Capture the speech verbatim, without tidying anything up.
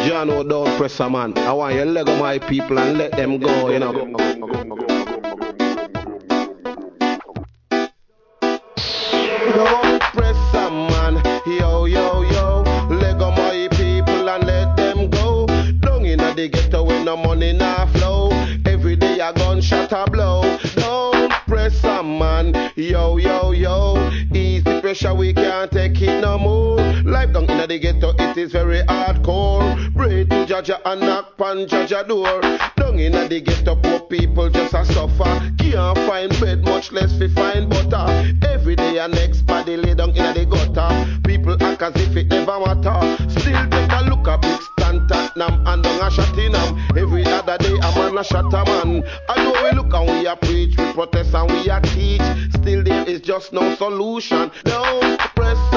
John, oh, don't press a man. I want you to let go my people and let them go, you know. Don't press a man, yo, yo, yo. Let go my people and let them go. Down in the ghetto when no money nah flow. Every day a gunshot a blow. Don't press a man, yo, yo, yo. Easy pressure, we can't take it no more. Life down in the ghetto, it is very hardcore. Pray to Jaja and knock pan Jaja door. Down in the ghetto, poor people just a suffer. Can't find bread, much less fi find butter. Every day a next body lay down in the gutter. People act as if it never matter. Still take a look a big stand Tottenham and down a Shottingham. Every other day a man a shot a man. I know we look and we a preach, we protest and we a teach. Still there is just no solution. Don't press